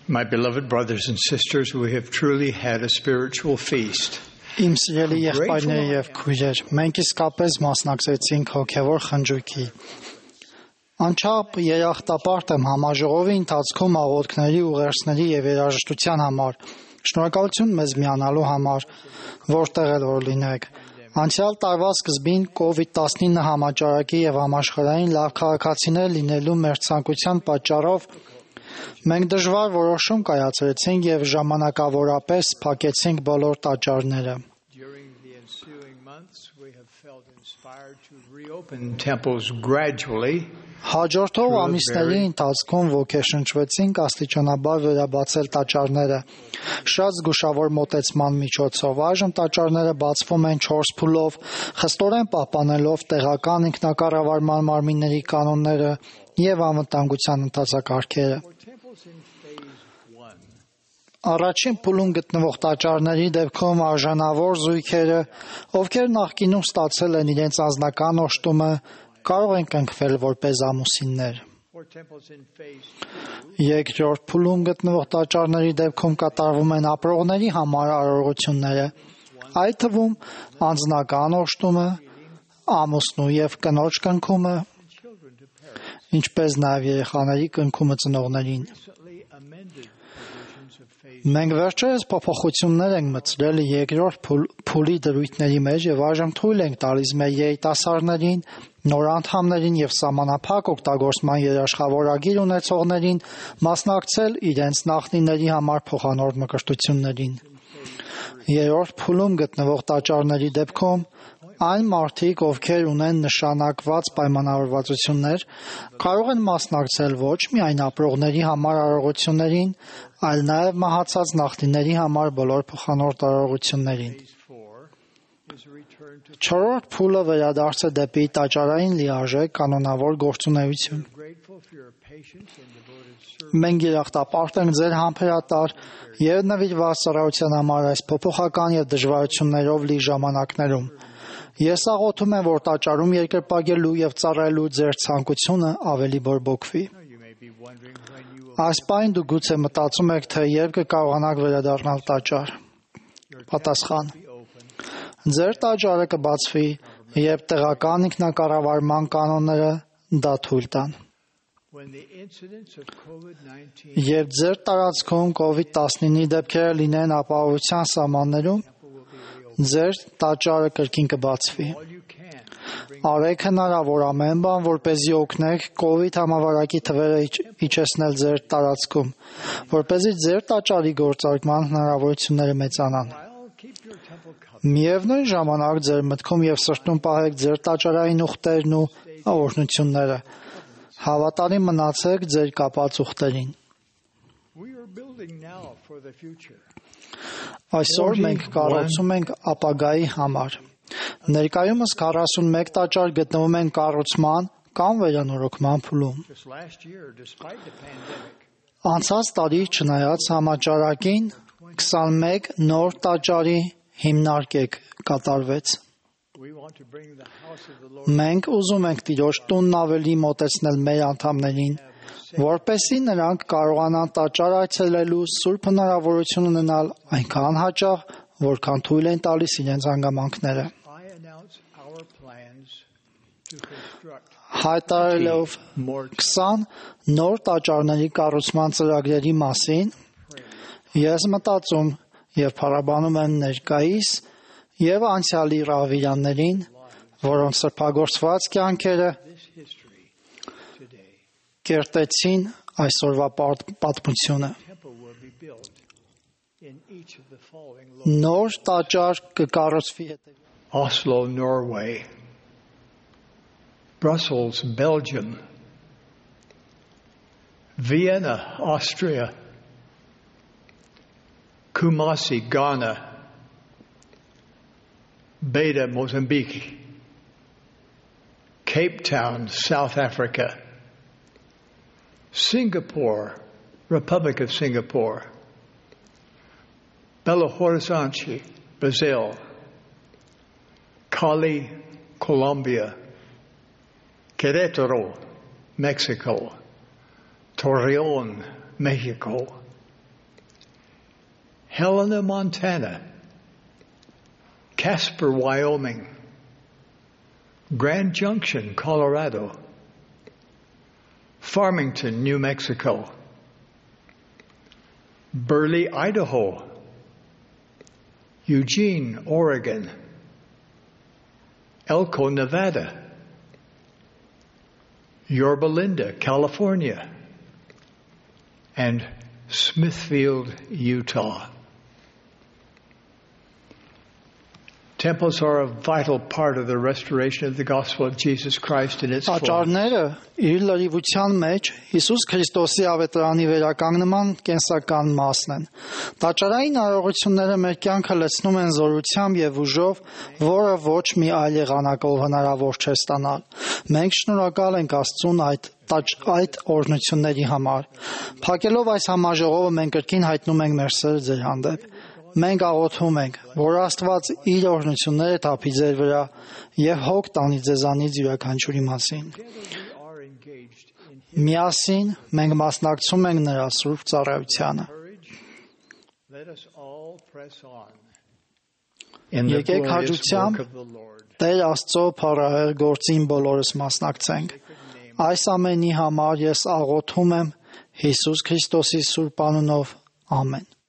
My beloved brothers and sisters, we have truly had a spiritual feast. Իմ սիրելի եղբայրներ եւ քույրեր, մենք իսկապես մասնակցեցինք հոգեվոր խնջույքի։ Անչափ երախտապարտ եմ համաժողովի ընթացքում աղոթքների, ուղերձների եւ երաժշտության համար։ Շնորհակալություն մեզ միանալու համար, որտեղ էլ որ լինեք։ Անցյալ տարվա սկզբին COVID-19 համաճարակի եւ համաշխարհային լավ քաղաքացիներ լինելու մեր ցանկության պատճառով մենք դժվար որոշում կայացրեցինք եւ ժամանակավորապես փակեցինք բոլոր տաճարները։ Հաջորդող ամիսների ընթացքում ոգեշնչվեցինք աստիճանաբար վերաբացել տաճարները շատ զգուշավոր մոտեցման միջոցով։ Այժմ տաճարները բացվում են 4 փուլով, խստորեն պահպանելով տեղական ինքնակառավարման մարմինների կանոնները եւ անվտանգության ընթացակարգերը։ Առաջին փուլում գտնվող տաճարների դեպքում արժանավոր զույգերը, ովքեր նախկինում ստացել են իրենց անձնական օժտումը, կարող են կնքվել որպես ամուսիններ։ Երկրորդ փուլում գտնվող տաճարների դեպքում կատարվում են ապրողների համար արարողությունները, այդ թվում անձնական օժտումը, ամուսնու եւ կնոջ կնքումը, ինչպես նաեւ երեխաների կնքումը ծնողներին։ Մենք վերջերս փոփոխություններ ենք մտցրել երկրորդ փուլի դրույթների մեջ եւ այժմ թույլ ենք տալիս մեր երիտասարդներին, նոր անդամներին եւ սահմանափակ օգտագործման երաշխավորագիր ունեցողներին մասնակցել իրենց նախնիների համար փոխանորդ մկրտություններին։ Երրորդ փուլում գտնվող տաճարների դեպքում այն մարդիկ, ովքեր ունեն նշանակված պայմանավորվածություններ, կարող են մասնակցել ոչ միայն ապրողների համար արարողություններին, այլ նաև մահացած նախնիների համար բոլոր փոխանորդ արարողություններին։ Չորրորդ փուլը վերադարձ է դեպի տաճարային լիարժեք կանոնավոր գործունեություն։ Մենք երախտապարտ ենք ձեր համբերատար եւ նվիրված ծառայության համար այս փոփոխական եւ դժվարություններով լի ժամանակներում։ Ես աղոթում եմ, որ տաճարում երկրպագելու եւ ծառայելու ձեր ցանկությունը ավելի բորբոքվի։ Այս պայն դուք գուցե մտածում եք, թե երբ կկարողանաք վերադառնալ տաճար։ Պատասխան. Ձեր տաճարը կբացվի, երբ տեղական ինքնակառավարման կանոնները դա թույլ տան։ Երբ ձեր տարածքում COVID-19-ի դեպքերը լինեն ապահովության սահմաններում, ձեր տաճարը կրկին կբացվի։ Արեք հնարավոր ամեն բան, որպեսզի օգնեք COVID համավարակի թվերը իջեցնել ձեր տարածքում, որպեսզի ձեր տաճարի գործարկման հնարավորությունները մեծանան։ Միևնույն ժամանակ ձեր մտքում եւ սրտում պահեք ձեր տաճարային ուխտերն ու օրհնությունները։ Հավատարիմ մնացեք ձեր կապած ուխտերին։ Այսօր մենք կառուցում ենք ապագայի համար։ Ներկայումս 41 տաճար գտնվում են կառուցման կամ վերանորոգման փուլում։ Անցած տարի, չնայած համաճարակին, 21 նոր տաճարի հիմնարկեք կատարվեց։ Մենք ուզում ենք Տիրոջ տունն ավելի մոտեցնել մեր անդամներին, որպեսզի նրանք կարողանան տաճար այցելելու սուրբ հնարավորություն ունենալ այնքան հաճախ, որքան թույլ են տալիս իրենց հանգամանքները։ Հայտարարելով 20 նոր տաճարների կառուցման ծրագրերի մասին, ես մտածում եւ փառաբանում եմ ներկայիս եւ անցյալի ռահվիրաններին, որոնց սրբագործված կյանքերը կերտեցին այսօրվա պատմությունը։ Նոր տաճար կկառուցվի Oslo, Norway, Brussels, Belgium, Vienna, Austria, Kumasi, Ghana, Beta, Mozambique, Cape Town, South Africa, Singapore, Republic of Singapore, Belo Horizonte, Brazil, Cali, Colombia, Querétaro, Mexico, Torreón, Mexico, Helena, Montana, Casper, Wyoming, Grand Junction, Colorado, Farmington, New Mexico, Burley, Idaho, Eugene, Oregon, Elko, Nevada, Yorba Linda, California, and Smithfield, Utah. Temples are a vital part of the restoration of the gospel of Jesus Christ in its full. Տաճարները իր լրիվության մեջ Հիսուս Քրիստոսի ավետարանի վերականգնման կենսական մասն են։ Տաճարային արարողությունները մեր կյանքը լցնում են զորությամբ եւ ուժով, որը ոչ մի այլ եղանակով հնարավոր չէ ստանալ։ Մենք շնորհակալ ենք Աստծուն այդ օրհնությունների համար։ Փակելով այս համաժողովը մենք կրկին հայտնում ենք մեր սերը ձեր հանդեպ։ Մենք աղոթում ենք, որ Աստված իր օրհնությունները թափի ձեր վրա եւ հոգ տանի ձեզանից յուրաքանչյուրի մասին։ Միասին մենք մասնակցում ենք նրա սուրբ ծառայությանը։ Եկեք հաջությամբ Տեր Աստծո փառահեղ գործին բոլորս մասնակցենք։ Այս ամենի համար ես աղոթում եմ Հիսուս Քրիստոսի սուրբ անունով։ Ամեն։